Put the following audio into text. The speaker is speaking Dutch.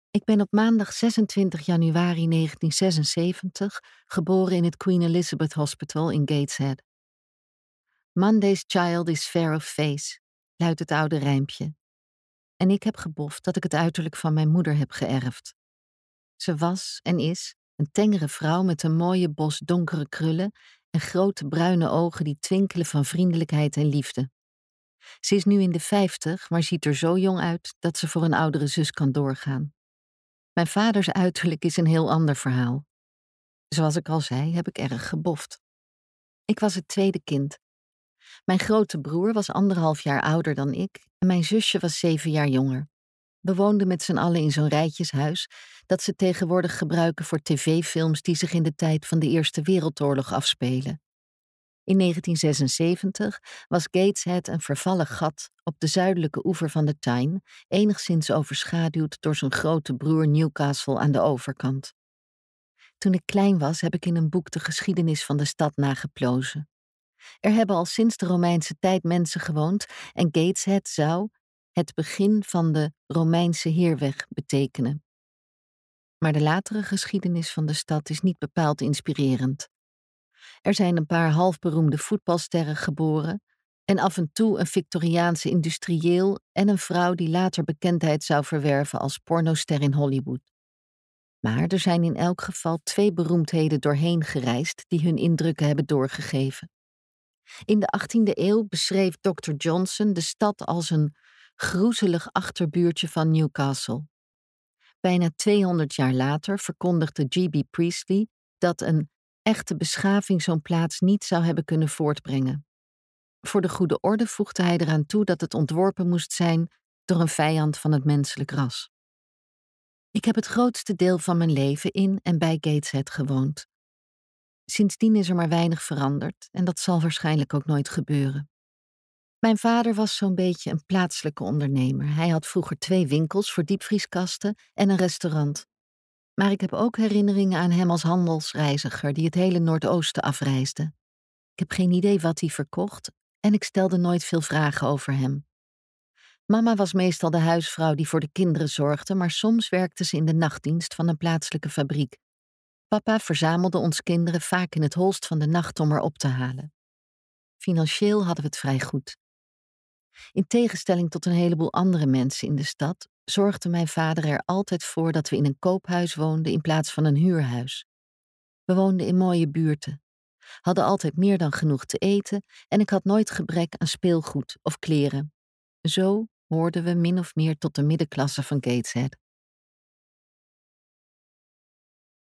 Ik ben op maandag 26 januari 1976 geboren in het Queen Elizabeth Hospital in Gateshead. Monday's child is fair of face, luidt het oude rijmpje. En ik heb geboft dat ik het uiterlijk van mijn moeder heb geërfd. Ze was en is een tengere vrouw met een mooie bos donkere krullen en grote bruine ogen die twinkelen van vriendelijkheid en liefde. Ze is nu in de 50, maar ziet er zo jong uit dat ze voor een oudere zus kan doorgaan. Mijn vaders uiterlijk is een heel ander verhaal. Zoals ik al zei, heb ik erg geboft. Ik was het tweede kind. Mijn grote broer was 1,5 jaar ouder dan ik en mijn zusje was 7 jaar jonger. We woonden met z'n allen in zo'n rijtjeshuis dat ze tegenwoordig gebruiken voor tv-films die zich in de tijd van de Eerste Wereldoorlog afspelen. In 1976 was Gateshead een vervallen gat op de zuidelijke oever van de Tyne, enigszins overschaduwd door zijn grote broer Newcastle aan de overkant. Toen ik klein was, heb ik in een boek de geschiedenis van de stad nageplozen. Er hebben al sinds de Romeinse tijd mensen gewoond en Gateshead zou het begin van de Romeinse heerweg betekenen. Maar de latere geschiedenis van de stad is niet bepaald inspirerend. Er zijn een paar halfberoemde voetbalsterren geboren en af en toe een Victoriaanse industrieel en een vrouw die later bekendheid zou verwerven als pornoster in Hollywood. Maar er zijn in elk geval 2 beroemdheden doorheen gereisd die hun indrukken hebben doorgegeven. In de 18e eeuw beschreef Dr. Johnson de stad als een groezelig achterbuurtje van Newcastle. Bijna 200 jaar later verkondigde G.B. Priestley dat een echte beschaving zo'n plaats niet zou hebben kunnen voortbrengen. Voor de goede orde voegde hij eraan toe dat het ontworpen moest zijn door een vijand van het menselijk ras. Ik heb het grootste deel van mijn leven in en bij Gateshead gewoond. Sindsdien is er maar weinig veranderd en dat zal waarschijnlijk ook nooit gebeuren. Mijn vader was zo'n beetje een plaatselijke ondernemer. Hij had vroeger 2 winkels voor diepvrieskasten en een restaurant. Maar ik heb ook herinneringen aan hem als handelsreiziger die het hele Noordoosten afreisde. Ik heb geen idee wat hij verkocht en ik stelde nooit veel vragen over hem. Mama was meestal de huisvrouw die voor de kinderen zorgde, maar soms werkte ze in de nachtdienst van een plaatselijke fabriek. Papa verzamelde ons kinderen vaak in het holst van de nacht om er op te halen. Financieel hadden we het vrij goed. In tegenstelling tot een heleboel andere mensen in de stad zorgde mijn vader er altijd voor dat we in een koophuis woonden in plaats van een huurhuis. We woonden in mooie buurten, hadden altijd meer dan genoeg te eten en ik had nooit gebrek aan speelgoed of kleren. Zo hoorden we min of meer tot de middenklasse van Gateshead.